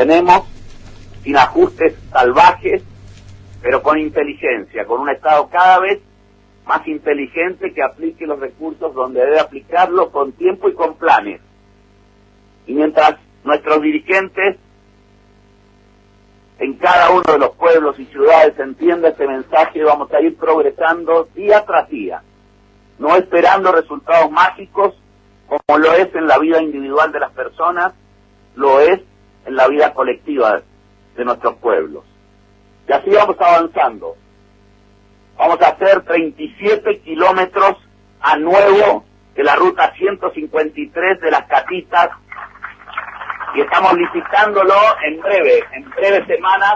tenemos, sin ajustes salvajes, pero con inteligencia, con un Estado cada vez más inteligente que aplique los recursos donde debe aplicarlos, con tiempo y con planes. Y mientras nuestros dirigentes en cada uno de los pueblos y ciudades entienda este mensaje, vamos a ir progresando día tras día, no esperando resultados mágicos como lo es en la vida individual de las personas, lo es en la vida colectiva de nuestros pueblos. Y así vamos avanzando. Vamos a hacer 37 kilómetros a nuevo de la ruta 153 de Las Catitas, y estamos licitándolo en breves semanas,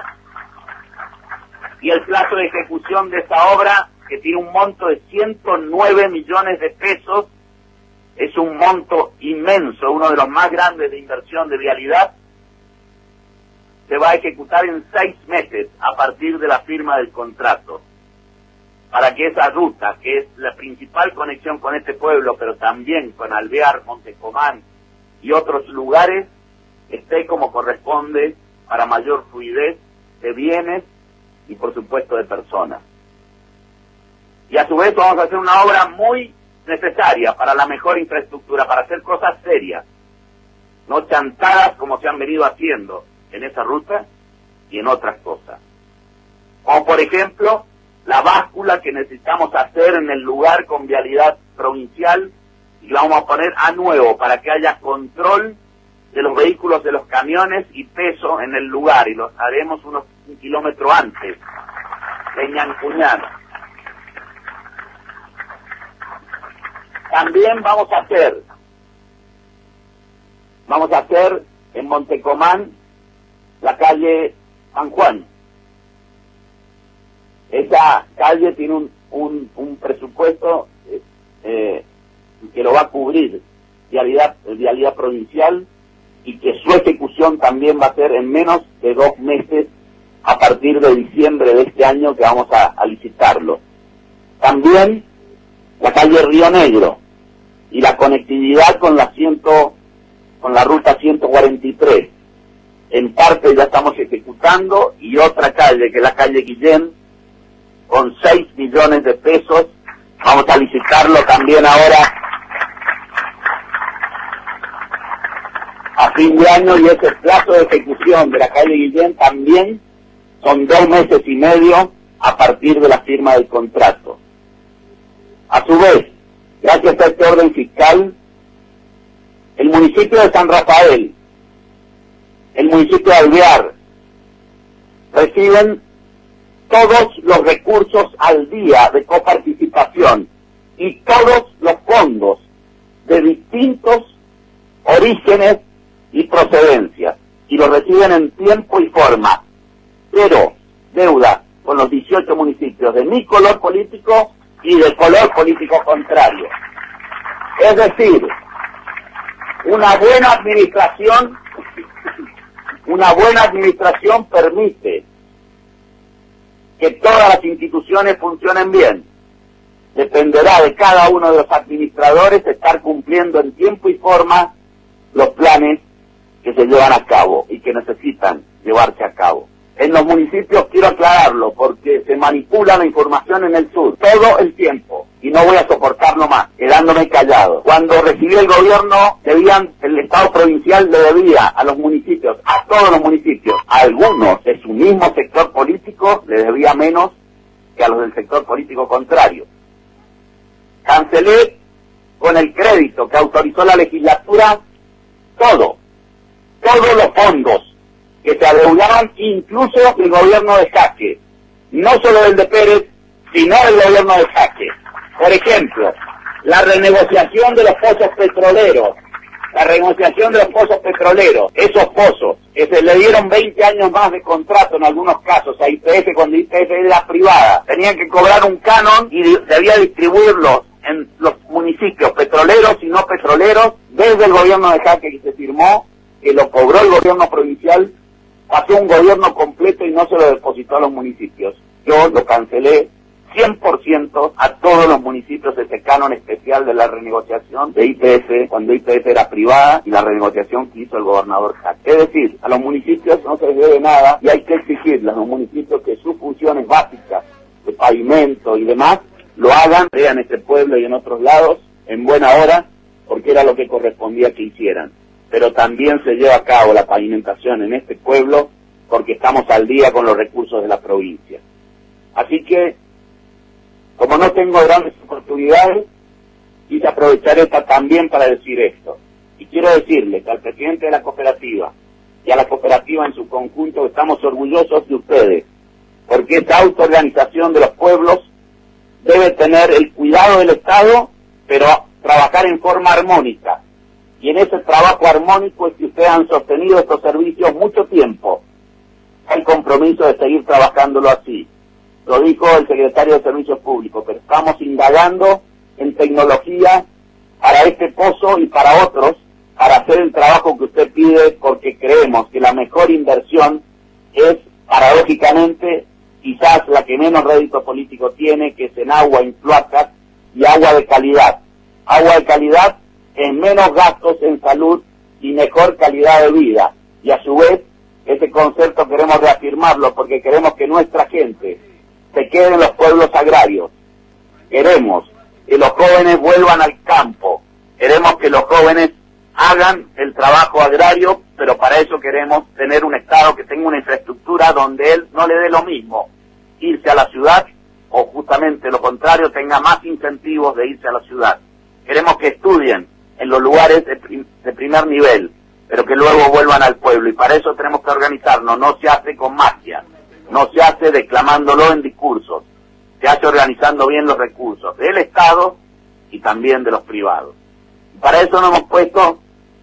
y el plazo de ejecución de esta obra, que tiene un monto de 109 millones de pesos, es un monto inmenso, uno de los más grandes de inversión de vialidad, se va a ejecutar en 6 meses a partir de la firma del contrato, para que esa ruta, que es la principal conexión con este pueblo, pero también con Alvear, Montecomán y otros lugares, esté como corresponde para mayor fluidez de bienes y por supuesto de personas. Y a su vez vamos a hacer una obra muy necesaria para la mejor infraestructura, para hacer cosas serias, no chantadas como se han venido haciendo en esa ruta y en otras cosas. Como por ejemplo, la báscula que necesitamos hacer en el lugar con vialidad provincial, y la vamos a poner a nuevo para que haya control de los vehículos, de los camiones y peso en el lugar, y los haremos un kilómetro antes de Ñancuñán. También vamos a hacer en Montecomán la calle San Juan. Esa calle tiene un presupuesto que lo va a cubrir vialidad provincial, y que su ejecución también va a ser en menos de 2 meses a partir de diciembre de este año, que vamos a licitarlo. También la calle Río Negro y la conectividad con la ruta 143. En parte ya estamos ejecutando, y otra calle, que es la calle Guillén, con 6 millones de pesos, vamos a licitarlo también ahora a fin de año, y ese plazo de ejecución de la calle Guillén también son 2 meses y medio a partir de la firma del contrato. A su vez, gracias a este orden fiscal, el municipio de San Rafael, el municipio de Alvear, reciben todos los recursos al día de coparticipación y todos los fondos de distintos orígenes y procedencias, y lo reciben en tiempo y forma, pero deuda con los 18 municipios de mi color político y del color político contrario. Es decir, una buena administración permite que todas las instituciones funcionen bien. Dependerá de cada uno de los administradores estar cumpliendo en tiempo y forma los planes que se llevan a cabo y que necesitan llevarse a cabo. En los municipios, quiero aclararlo, porque se manipula la información en el sur todo el tiempo, y no voy a soportarlo más, quedándome callado. Cuando recibí el gobierno, el Estado provincial le debía a los municipios, a todos los municipios, a algunos de su mismo sector político, le debía menos que a los del sector político contrario. Cancelé con el crédito que autorizó la legislatura todos los fondos que se adeudaban, incluso el gobierno de Jaque, no solo del de Pérez, sino del gobierno de Jaque. Por ejemplo, la renegociación de los pozos petroleros, esos pozos que se le dieron 20 años más de contrato en algunos casos a YPF, cuando YPF era privada, tenían que cobrar un canon y debía distribuirlos en los municipios petroleros y no petroleros. Desde el gobierno de Jaque, que se firmó, que lo cobró el gobierno provincial, pasó un gobierno completo y no se lo depositó a los municipios. Yo lo cancelé 100% a todos los municipios ese canon especial de la renegociación de YPF, cuando YPF era privada, y la renegociación que hizo el gobernador Jaque. Es decir, a los municipios no se les debe nada y hay que exigirles a los municipios que sus funciones básicas de pavimento y demás lo hagan, sea en este pueblo y en otros lados, en buena hora, porque era lo que correspondía que hicieran. Pero también se lleva a cabo la pavimentación en este pueblo porque estamos al día con los recursos de la provincia. Así que, como no tengo grandes oportunidades, quise aprovechar esta también para decir esto. Y quiero decirle que al presidente de la cooperativa y a la cooperativa en su conjunto estamos orgullosos de ustedes, porque esta autoorganización de los pueblos debe tener el cuidado del Estado, pero trabajar en forma armónica. Y en ese trabajo armónico es que ustedes han sostenido estos servicios mucho tiempo. Hay compromiso de seguir trabajándolo así. Lo dijo el secretario de Servicios Públicos, pero estamos indagando en tecnología para este pozo y para otros, para hacer el trabajo que usted pide, porque creemos que la mejor inversión es, paradójicamente, quizás la que menos rédito político tiene, que es en agua, en cloacas y agua de calidad. Agua de calidad en menos gastos en salud y mejor calidad de vida. Y a su vez, ese concepto queremos reafirmarlo porque queremos que nuestra gente se quede en los pueblos agrarios. Queremos que los jóvenes vuelvan al campo. Queremos que los jóvenes hagan el trabajo agrario, pero para eso queremos tener un Estado que tenga una infraestructura donde él no le dé lo mismo irse a la ciudad, o justamente lo contrario, tenga más incentivos de irse a la ciudad. Queremos que estudien en los lugares de primer nivel, pero que luego vuelvan al pueblo, y para eso tenemos que organizarnos. No se hace con magia, no se hace declamándolo en discursos, se hace organizando bien los recursos del Estado y también de los privados. Para eso nos hemos puesto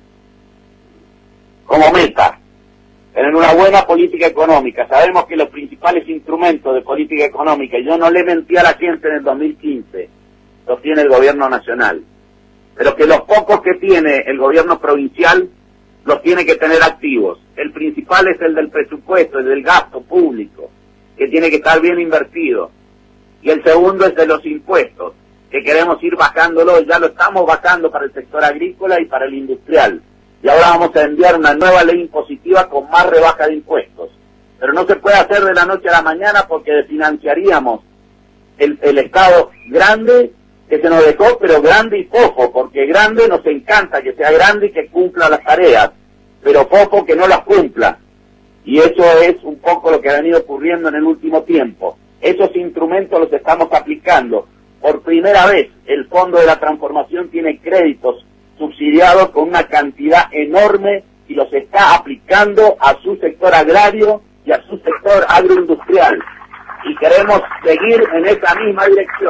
como meta tener una buena política económica. Sabemos que los principales instrumentos de política económica, y yo no le mentí a la gente en el 2015, los tiene el gobierno nacional, pero que los pocos que tiene el gobierno provincial los tiene que tener activos. El principal es el del presupuesto, el del gasto público, que tiene que estar bien invertido. Y el segundo es de los impuestos, que queremos ir bajándolo, ya lo estamos bajando para el sector agrícola y para el industrial. Y ahora vamos a enviar una nueva ley impositiva con más rebaja de impuestos. Pero no se puede hacer de la noche a la mañana porque desfinanciaríamos el Estado grande que se nos dejó, pero grande y fofo, porque grande nos encanta que sea grande y que cumpla las tareas, pero fofo que no las cumpla. Y eso es un poco lo que ha venido ocurriendo en el último tiempo. Esos instrumentos los estamos aplicando. Por primera vez, el Fondo de la Transformación tiene créditos subsidiados con una cantidad enorme y los está aplicando a su sector agrario y a su sector agroindustrial. Y queremos seguir en esa misma dirección.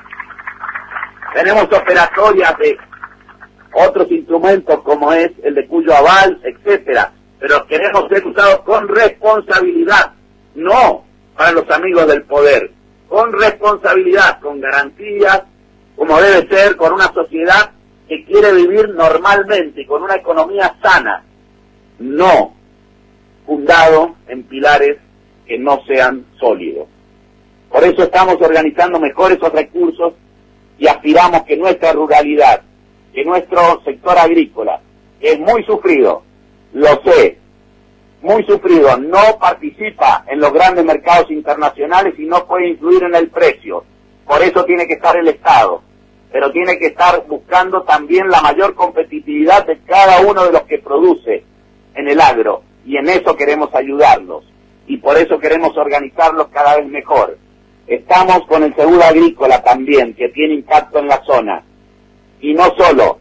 Tenemos operatorias de otros instrumentos como es el de Cuyo Aval, etcétera, pero queremos ser usados con responsabilidad, no para los amigos del poder, con responsabilidad, con garantías, como debe ser, con una sociedad que quiere vivir normalmente, con una economía sana, no fundado en pilares que no sean sólidos. Por eso estamos organizando mejor esos recursos y aspiramos que nuestra ruralidad, que nuestro sector agrícola, que es muy sufrido, lo sé, muy sufrido, no participa en los grandes mercados internacionales y no puede influir en el precio. Por eso tiene que estar el Estado, pero tiene que estar buscando también la mayor competitividad de cada uno de los que produce en el agro, y en eso queremos ayudarlos, y por eso queremos organizarlos cada vez mejor. Estamos con el seguro agrícola también, que tiene impacto en la zona, y no solo,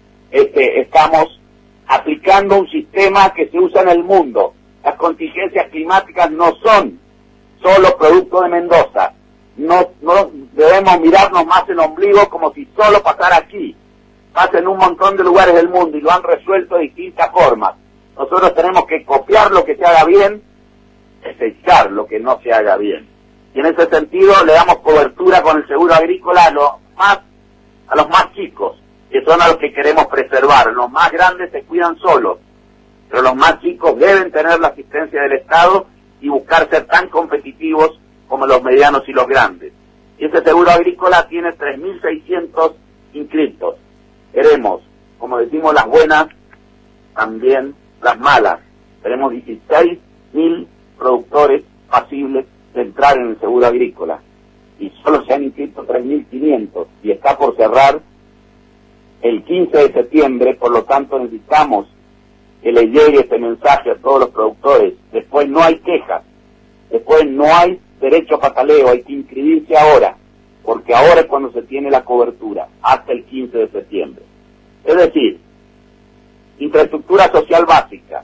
estamos aplicando un sistema que se usa en el mundo. Las contingencias climáticas no son solo producto de Mendoza. No debemos mirarnos más el ombligo como si solo pasara aquí. Pasa en un montón de lugares del mundo y lo han resuelto de distintas formas. Nosotros tenemos que copiar lo que se haga bien, desechar lo que no se haga bien. Y en ese sentido le damos cobertura con el seguro agrícola a los más chicos, que son a los que queremos preservar. Los más grandes se cuidan solos, pero los más chicos deben tener la asistencia del Estado y buscar ser tan competitivos como los medianos y los grandes. Y ese seguro agrícola tiene 3.600 inscritos. Queremos, como decimos, las buenas, también las malas. Tenemos 16.000 productores pasibles de entrar en el seguro agrícola. Y solo se han inscrito 3.500 y está por cerrar el 15 de septiembre, por lo tanto necesitamos que le llegue este mensaje a todos los productores. Después no hay quejas, después no hay derecho a pataleo, hay que inscribirse ahora, porque ahora es cuando se tiene la cobertura, hasta el 15 de septiembre. Es decir, infraestructura social básica,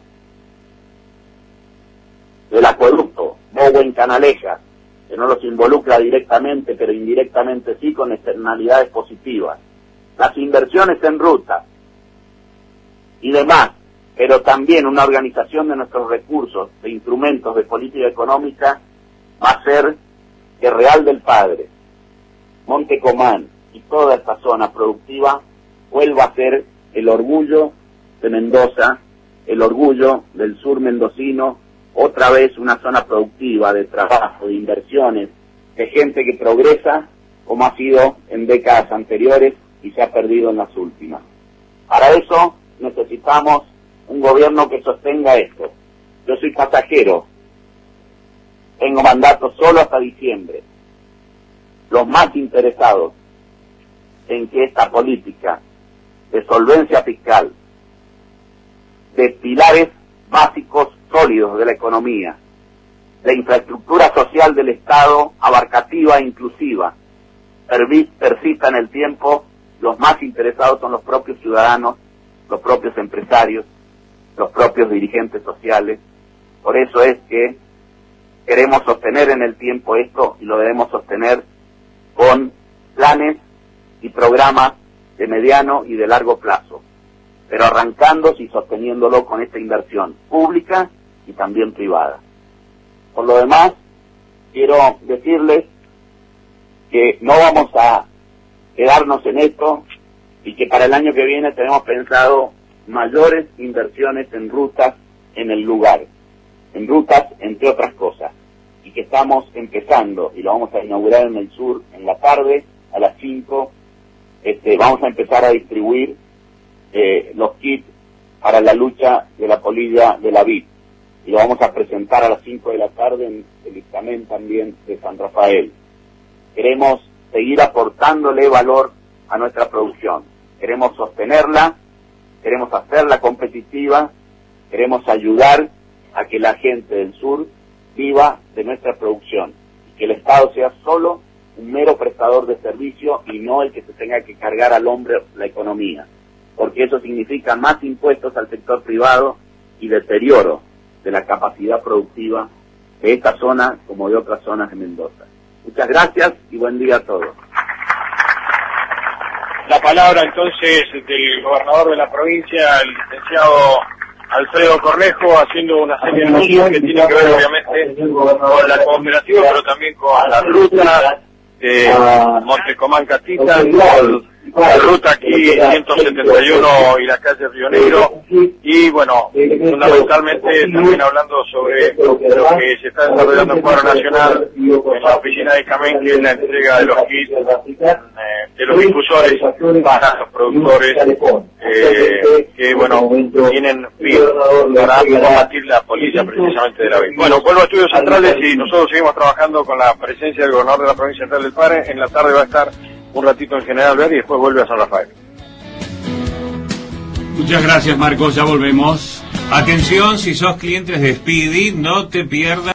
del acueducto, Bowen Canalejas, que no los involucra directamente, pero indirectamente sí, con externalidades positivas. Las inversiones en ruta y demás, pero también una organización de nuestros recursos, de instrumentos de política económica, va a ser que Real del Padre, Monte Comán y toda esta zona productiva vuelva a ser el orgullo de Mendoza, el orgullo del sur mendocino, otra vez una zona productiva de trabajo, de inversiones, de gente que progresa como ha sido en décadas anteriores y se ha perdido en las últimas. Para eso necesitamos un gobierno que sostenga esto. Yo soy pasajero, tengo mandato solo hasta diciembre. Los más interesados en que esta política de solvencia fiscal, de pilares básicos sólidos de la economía, de infraestructura social del Estado abarcativa e inclusiva, persista en el tiempo, los más interesados son los propios ciudadanos, los propios empresarios, los propios dirigentes sociales. Por eso es que queremos sostener en el tiempo esto y lo debemos sostener con planes y programas de mediano y de largo plazo, pero arrancando y sosteniéndolo con esta inversión pública y también privada. Por lo demás, quiero decirles que no vamos a quedarnos en esto y que para el año que viene tenemos pensado mayores inversiones en rutas en el lugar, en rutas entre otras cosas, y que estamos empezando y lo vamos a inaugurar en el sur en la tarde a las 5. Vamos a empezar a distribuir los kits para la lucha de la polilla de la vid y lo vamos a presentar a las 5 de la tarde en el dictamen también de San Rafael. Queremos seguir aportándole valor a nuestra producción, queremos sostenerla, queremos hacerla competitiva, queremos ayudar a que la gente del sur viva de nuestra producción y que el Estado sea solo un mero prestador de servicio y no el que se tenga que cargar al hombre la economía, porque eso significa más impuestos al sector privado y deterioro de la capacidad productiva de esta zona como de otras zonas de Mendoza. Muchas gracias y buen día a todos. La palabra entonces del gobernador de la provincia, el licenciado Alfredo Cornejo, haciendo una serie de anuncios que tienen que ver obviamente con la cooperativa, pero también con la ruta de Monte Comán Catita, la ruta aquí 171 y la calle Río Negro, y bueno, fundamentalmente también hablando sobre lo que se está desarrollando en cuadro nacional en la oficina de Camén, que es la entrega de los kits de los difusores para los productores que bueno, tienen para combatir la polilla precisamente de la vid. Bueno, vuelvo a Estudios Centrales y nosotros seguimos trabajando con la presencia del gobernador de la provincia central del Padre. En la tarde va a estar un ratito en General Ver y después vuelve a San Rafael. Muchas gracias, Marcos, ya volvemos. Atención, si sos clientes de Speedy, no te pierdas